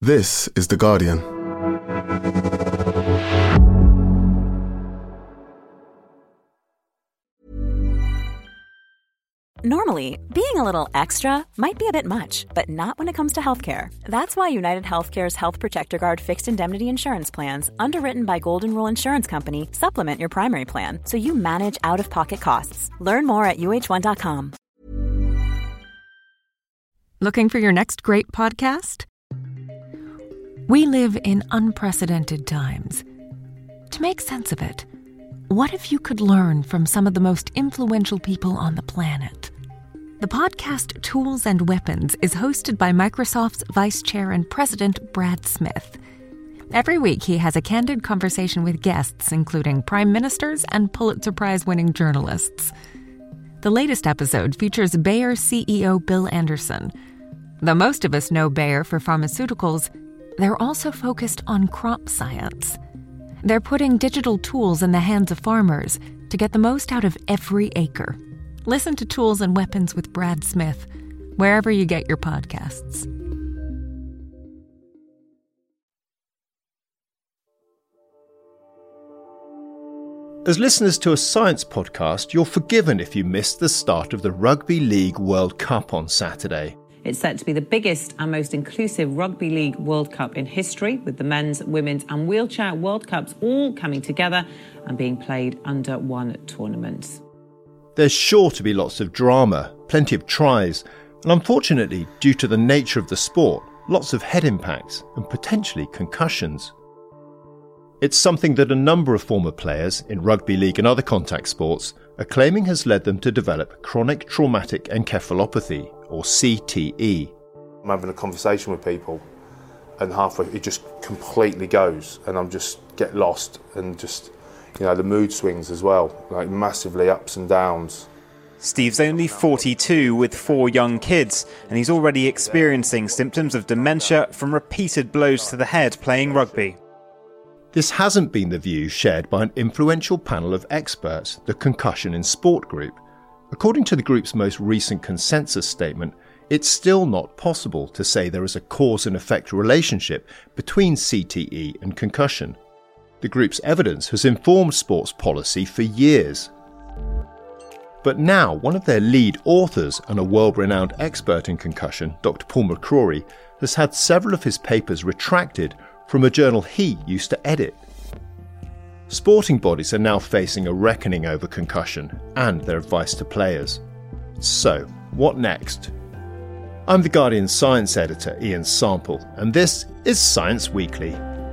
This is The Guardian. Normally, being a little extra might be a bit much, but not when it comes to healthcare. That's why United Healthcare's Health Protector Guard fixed indemnity insurance plans, underwritten by Golden Rule Insurance Company, supplement your primary plan so you manage out-of-pocket costs. Learn more at uh1.com. Looking for your next great podcast? We live in unprecedented times. To make sense of it, what if you could learn from some of the most influential people on the planet? The podcast Tools and Weapons is hosted by Microsoft's Vice Chair and President Brad Smith. Every week, he has a candid conversation with guests, including prime ministers and Pulitzer Prize-winning journalists. The latest episode features Bayer CEO Bill Anderson. Though most of us know Bayer for pharmaceuticals, they're also focused on crop science. They're putting digital tools in the hands of farmers to get the most out of every acre. Listen to Tools and Weapons with Brad Smith, wherever you get your podcasts. As listeners to a science podcast, you're forgiven if you missed the start of the Rugby League World Cup on Saturday. It's set to be the biggest and most inclusive Rugby League World Cup in history, with the men's, women's and wheelchair World Cups all coming together and being played under one tournament. There's sure to be lots of drama, plenty of tries, and unfortunately, due to the nature of the sport, lots of head impacts and potentially concussions. It's something that a number of former players in rugby league and other contact sports are claiming has led them to develop chronic traumatic encephalopathy, or CTE. I'm having a conversation with people and halfway it just completely goes and I'm just get lost and just, the mood swings as well, like massively ups and downs. Steve's only 42 with 4 young kids, and he's already experiencing symptoms of dementia from repeated blows to the head playing rugby. This hasn't been the view shared by an influential panel of experts, the Concussion in Sport Group. According to the group's most recent consensus statement, it's still not possible to say there is a cause and effect relationship between CTE and concussion. The group's evidence has informed sports policy for years. But now, one of their lead authors and a world-renowned expert in concussion, Dr. Paul McCrory, has had several of his papers retracted from a journal he used to edit. Sporting bodies are now facing a reckoning over concussion and their advice to players. So, what next? I'm The Guardian science editor Ian Sample, and this is Science Weekly.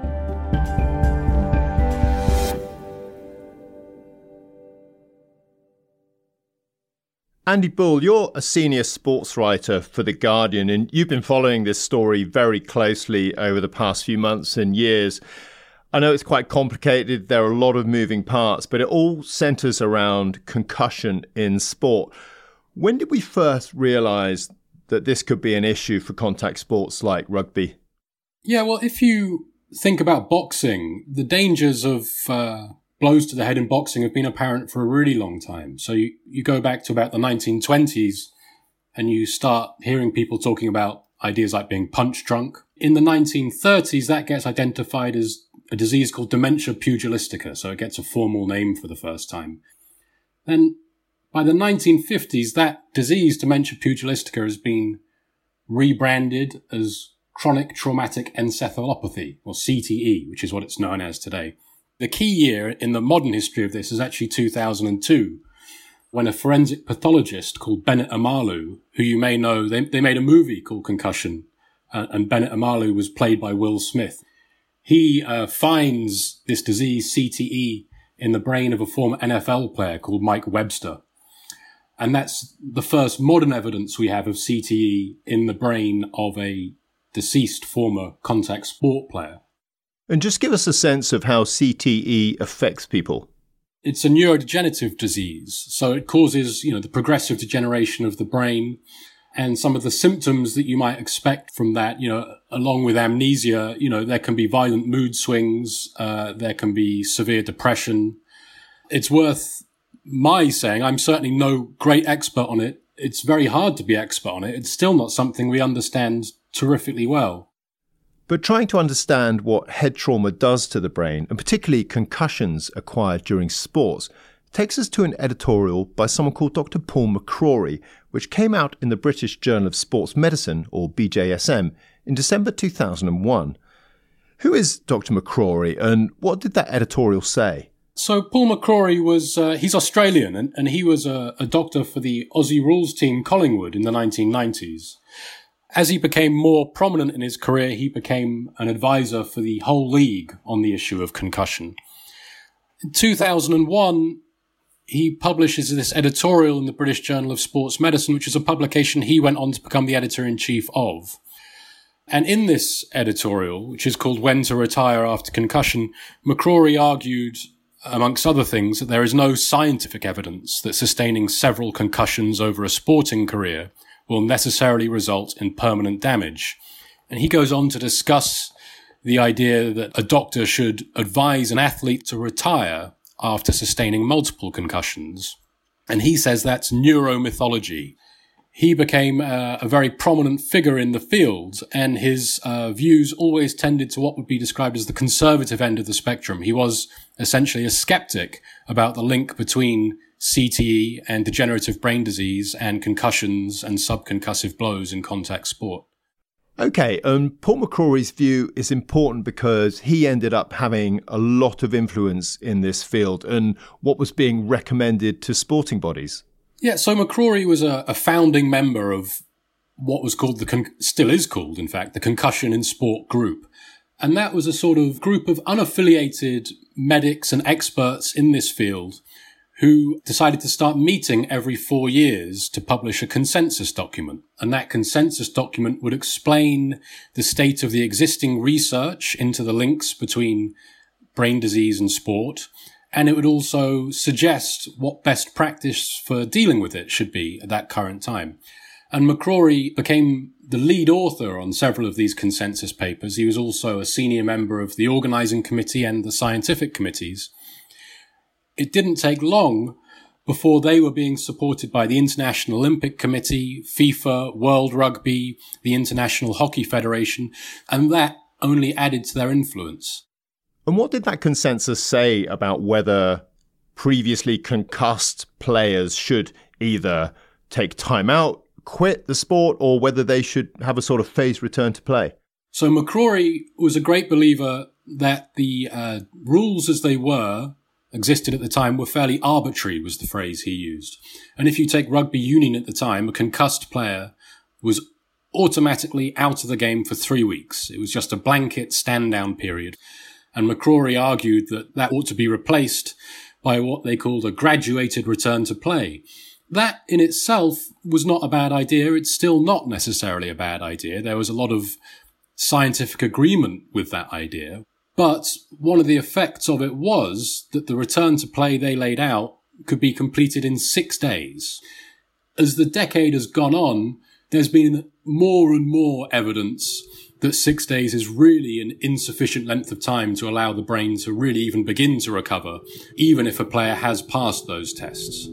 Andy Bull, you're a senior sports writer for The Guardian, and you've been following this story very closely over the past few months and years. I know it's quite complicated, there are a lot of moving parts, but it all centres around concussion in sport. When did we first realise that this could be an issue for contact sports like rugby? Yeah, well, if you think about boxing, the dangers of blows to the head in boxing have been apparent for a really long time. So you go back to about the 1920s and you start hearing people talking about ideas like being punch drunk. In the 1930s, that gets identified as a disease called dementia pugilistica, so it gets a formal name for the first time. Then by the 1950s, that disease, dementia pugilistica, has been rebranded as chronic traumatic encephalopathy, or CTE, which is what it's known as today. The key year in the modern history of this is actually 2002, when a forensic pathologist called Bennett Omalu, who you may know, they made a movie called Concussion, and Bennett Omalu was played by Will Smith. He finds this disease, CTE, in the brain of a former NFL player called Mike Webster. And that's the first modern evidence we have of CTE in the brain of a deceased former contact sport player. And just give us a sense of how CTE affects people. It's a neurodegenerative disease, so it causes, the progressive degeneration of the brain, and some of the symptoms that you might expect from that, along with amnesia, there can be violent mood swings, there can be severe depression. It's worth my saying, I'm certainly no great expert on it. It's very hard to be expert on it. It's still not something we understand terrifically well. But trying to understand what head trauma does to the brain, and particularly concussions acquired during sports, takes us to an editorial by someone called Dr. Paul McCrory, which came out in the British Journal of Sports Medicine, or BJSM, in December 2001. Who is Dr. McCrory, and what did that editorial say? So Paul McCrory he's Australian, and he was a doctor for the Aussie Rules team Collingwood in the 1990s. As he became more prominent in his career, he became an advisor for the whole league on the issue of concussion. In 2001, he publishes this editorial in the British Journal of Sports Medicine, which is a publication he went on to become the editor-in-chief of. And in this editorial, which is called When to Retire After Concussion, McCrory argued, amongst other things, that there is no scientific evidence that sustaining several concussions over a sporting career will necessarily result in permanent damage. And he goes on to discuss the idea that a doctor should advise an athlete to retire after sustaining multiple concussions. And he says that's neuromythology. He became a very prominent figure in the field, and his views always tended to what would be described as the conservative end of the spectrum. He was essentially a skeptic about the link between CTE and degenerative brain disease and concussions and subconcussive blows in contact sport. Okay, Paul McCrory's view is important because he ended up having a lot of influence in this field and what was being recommended to sporting bodies. Yeah, so McCrory was a founding member of what was called still is called, in fact, the Concussion in Sport Group. And that was a sort of group of unaffiliated medics and experts in this field who decided to start meeting every 4 years to publish a consensus document. And that consensus document would explain the state of the existing research into the links between brain disease and sport. And it would also suggest what best practice for dealing with it should be at that current time. And McCrory became the lead author on several of these consensus papers. He was also a senior member of the organizing committee and the scientific committees. It didn't take long before they were being supported by the International Olympic Committee, FIFA, World Rugby, the International Hockey Federation, and that only added to their influence. And what did that consensus say about whether previously concussed players should either take time out, quit the sport, or whether they should have a sort of phased return to play? So McCrory was a great believer that the rules as they existed at the time were fairly arbitrary, was the phrase he used. And if you take rugby union at the time, a concussed player was automatically out of the game for 3 weeks. It was just a blanket stand-down period. And McCrory argued that that ought to be replaced by what they called a graduated return to play. That in itself was not a bad idea. It's still not necessarily a bad idea. There was a lot of scientific agreement with that idea. But one of the effects of it was that the return to play they laid out could be completed in 6 days. As the decade has gone on, there's been more and more evidence that 6 days is really an insufficient length of time to allow the brain to really even begin to recover, even if a player has passed those tests.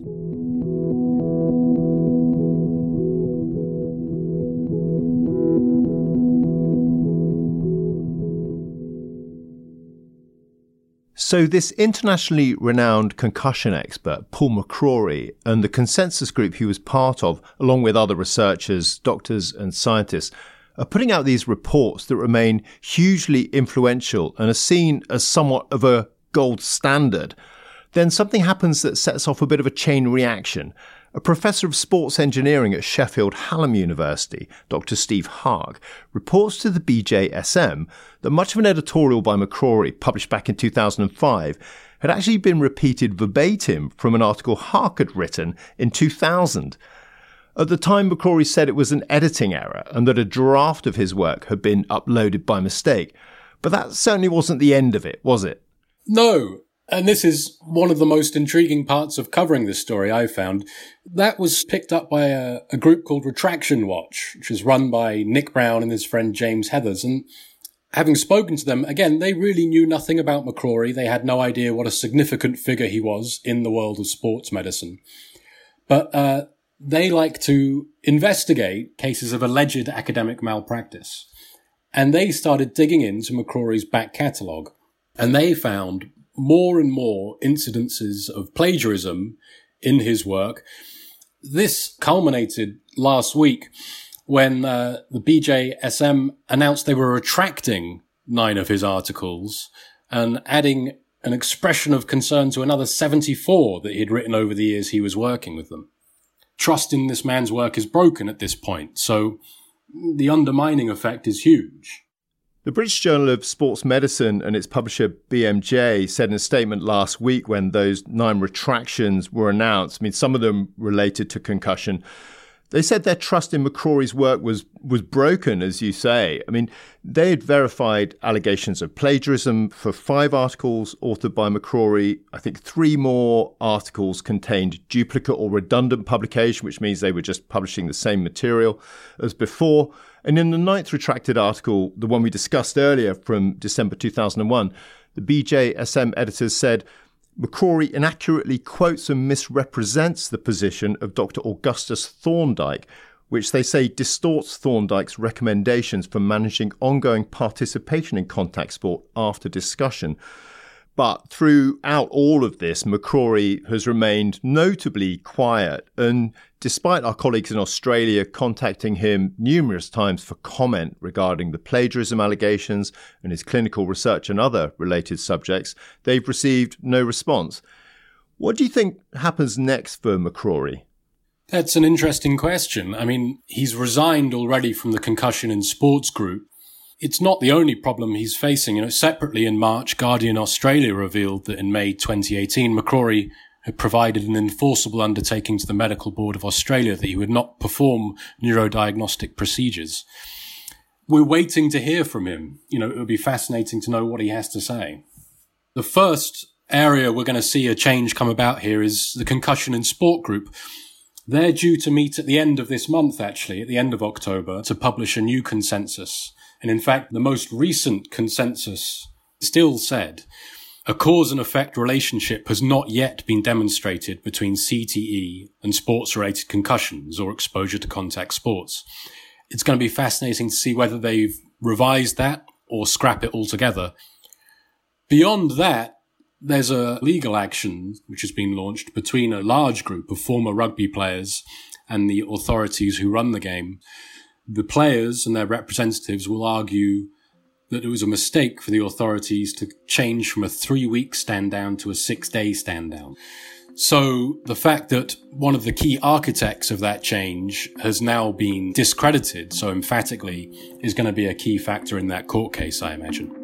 So this internationally renowned concussion expert, Paul McCrory, and the consensus group he was part of, along with other researchers, doctors and scientists, are putting out these reports that remain hugely influential and are seen as somewhat of a gold standard. Then something happens that sets off a bit of a chain reaction. A professor of sports engineering at Sheffield Hallam University, Dr. Steve Haag, reports to the BJSM that much of an editorial by McCrory, published back in 2005, had actually been repeated verbatim from an article Haag had written in 2000. At the time, McCrory said it was an editing error and that a draft of his work had been uploaded by mistake. But that certainly wasn't the end of it, was it? No. And this is one of the most intriguing parts of covering this story, I found. That was picked up by a group called Retraction Watch, which is run by Nick Brown and his friend James Heathers. And having spoken to them, again, they really knew nothing about McCrory. They had no idea what a significant figure he was in the world of sports medicine. But they like to investigate cases of alleged academic malpractice. And they started digging into McCrory's back catalogue. And they found more and more incidences of plagiarism in his work. This culminated last week when the BJSM announced they were retracting 9 of his articles and adding an expression of concern to another 74 that he'd written over the years he was working with them. Trust in this man's work is broken at this point, so the undermining effect is huge. The British Journal of Sports Medicine and its publisher BMJ said in a statement last week when those 9 retractions were announced, some of them related to concussion, they said their trust in McCrory's work was broken, as you say. They had verified allegations of plagiarism for 5 articles authored by McCrory. I think 3 more articles contained duplicate or redundant publication, which means they were just publishing the same material as before. And in the 9th retracted article, the one we discussed earlier from December 2001, the BJSM editors said, McCrory inaccurately quotes and misrepresents the position of Dr. Augustus Thorndike, which they say distorts Thorndike's recommendations for managing ongoing participation in contact sport after discussion. But throughout all of this, McCrory has remained notably quiet. And despite our colleagues in Australia contacting him numerous times for comment regarding the plagiarism allegations and his clinical research and other related subjects, they've received no response. What do you think happens next for McCrory? That's an interesting question. He's resigned already from the Concussion in Sports group. It's not the only problem he's facing. Separately in March, Guardian Australia revealed that in May 2018, McCrory had provided an enforceable undertaking to the Medical Board of Australia that he would not perform neurodiagnostic procedures. We're waiting to hear from him. It would be fascinating to know what he has to say. The first area we're going to see a change come about here is the Concussion in Sport group. They're due to meet at the end of this month, actually, at the end of October, to publish a new consensus. And in fact, the most recent consensus still said a cause and effect relationship has not yet been demonstrated between CTE and sports-related concussions or exposure to contact sports. It's going to be fascinating to see whether they've revised that or scrap it altogether. Beyond that, there's a legal action which has been launched between a large group of former rugby players and the authorities who run the game. The players and their representatives will argue that it was a mistake for the authorities to change from a 3-week stand down to a 6-day stand down. So the fact that one of the key architects of that change has now been discredited so emphatically is going to be a key factor in that court case, I imagine.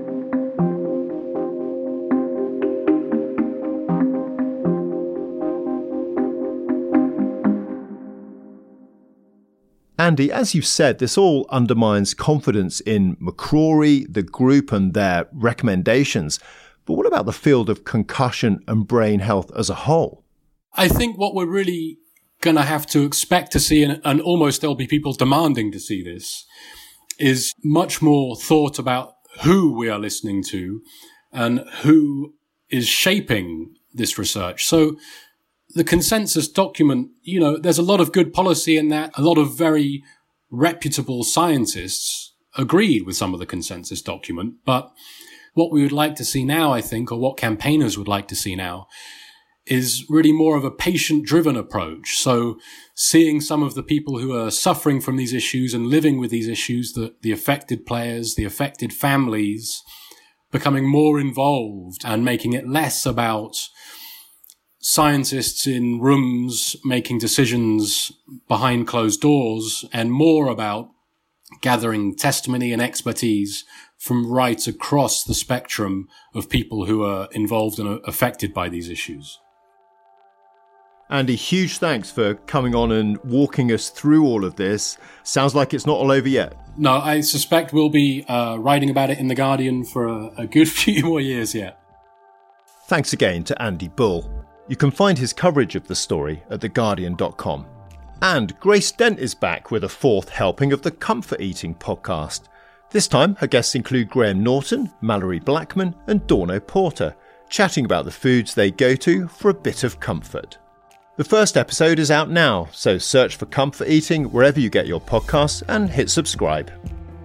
Andy, as you said, this all undermines confidence in McCrory, the group and their recommendations. But what about the field of concussion and brain health as a whole? I think what we're really going to have to expect to see, and almost there'll be people demanding to see this, is much more thought about who we are listening to and who is shaping this research. So the consensus document, there's a lot of good policy in that. A lot of very reputable scientists agreed with some of the consensus document. But what we would like to see now, I think, or what campaigners would like to see now, is really more of a patient-driven approach. So seeing some of the people who are suffering from these issues and living with these issues, the affected players, the affected families, becoming more involved and making it less about scientists in rooms making decisions behind closed doors and more about gathering testimony and expertise from right across the spectrum of people who are involved and affected by these issues. Andy, huge thanks for coming on and walking us through all of this. Sounds like it's not all over yet. No, I suspect we'll be writing about it in The Guardian for a good few more years yet. Thanks again to Andy Bull. You can find his coverage of the story at theguardian.com. And Grace Dent is back with a 4th helping of the Comfort Eating podcast. This time, her guests include Graham Norton, Mallory Blackman and Dorno Porter, chatting about the foods they go to for a bit of comfort. The first episode is out now, so search for Comfort Eating wherever you get your podcasts and hit subscribe.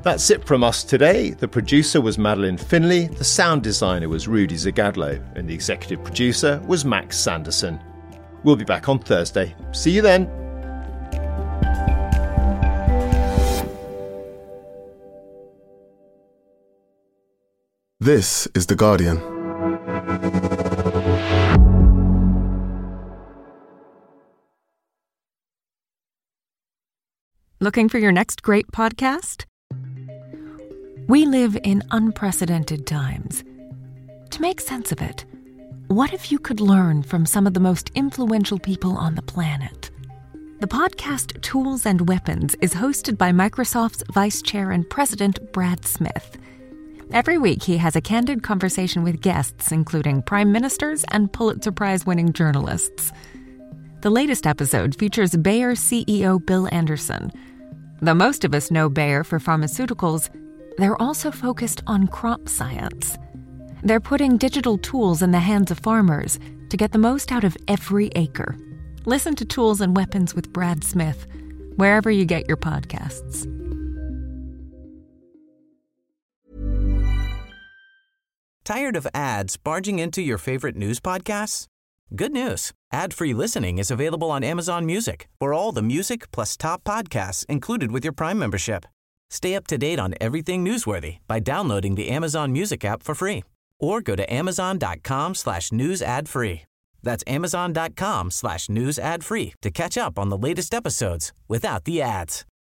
That's it from us today. The producer was Madeline Finley, the sound designer was Rudy Zagadlo, and the executive producer was Max Sanderson. We'll be back on Thursday. See you then. This is The Guardian. Looking for your next great podcast? We live in unprecedented times. To make sense of it, what if you could learn from some of the most influential people on the planet? The podcast Tools and Weapons is hosted by Microsoft's Vice Chair and President Brad Smith. Every week, he has a candid conversation with guests, including prime ministers and Pulitzer Prize-winning journalists. The latest episode features Bayer CEO Bill Anderson. Though most of us know Bayer for pharmaceuticals, they're also focused on crop science. They're putting digital tools in the hands of farmers to get the most out of every acre. Listen to Tools and Weapons with Brad Smith, wherever you get your podcasts. Tired of ads barging into your favorite news podcasts? Good news. Ad-free listening is available on Amazon Music for all the music plus top podcasts included with your Prime membership. Stay up to date on everything newsworthy by downloading the Amazon Music app for free or go to amazon.com/news ad free. That's amazon.com/news ad free to catch up on the latest episodes without the ads.